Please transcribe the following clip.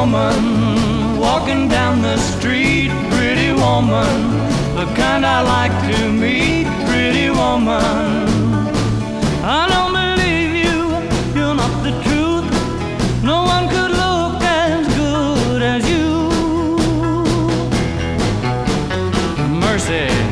woman walking down the street, pretty woman, the kind I like to meet, pretty woman. I don't believe you, you're not the truth. No one could look as good as you. Mercy.